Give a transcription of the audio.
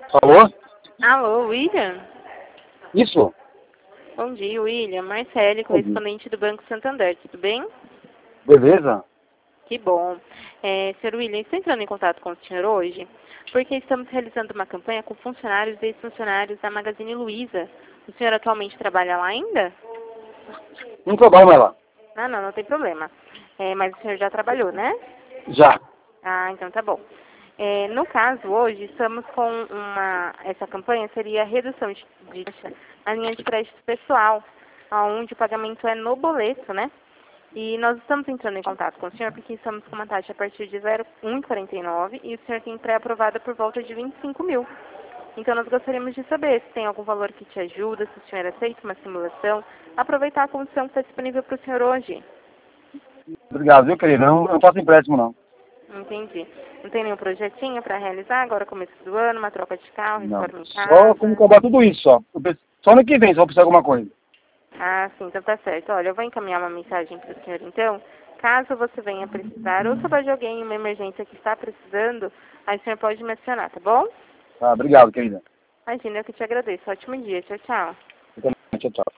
Alô? Alô, William? Isso? Bom dia, William. Marcele, Bom dia. correspondente do Banco Santander, tudo bem? Beleza? Que bom. Sr. William, estou entrando em contato com o senhor hoje porque estamos realizando uma campanha com funcionários e ex-funcionários da Magazine Luiza. O senhor atualmente trabalha lá ainda? Não trabalho mais lá. Ah, não, não tem problema. Mas o senhor já trabalhou, né? Já. Ah, então tá bom. No caso, hoje, estamos com essa campanha seria a redução de taxa na linha de crédito pessoal, onde o pagamento é no boleto, né? E nós estamos entrando em contato com o senhor porque estamos com uma taxa a partir de 0,149 e o senhor tem pré-aprovada por volta de 25 mil. Então nós gostaríamos de saber se tem algum valor que te ajuda, se o senhor aceita uma simulação, aproveitar a condição que está disponível para o senhor hoje. Obrigado, viu, querido? Eu não faço empréstimo, não. Entendi. Não tem nenhum projetinho para realizar agora, começo do ano, uma troca de carro, Não. reforma em Só como casa? cobrar tudo isso, só. Só no que vem, só precisar de alguma coisa. Ah, sim, então tá certo. Olha, eu vou encaminhar uma mensagem para o senhor então. Caso você venha precisar ou souber de alguém em uma emergência que está precisando, aí o senhor pode me acionar, tá bom? Tá, obrigado, querida. Imagina, eu que te agradeço. Ótimo dia. Tchau, tchau. Tchau, tchau.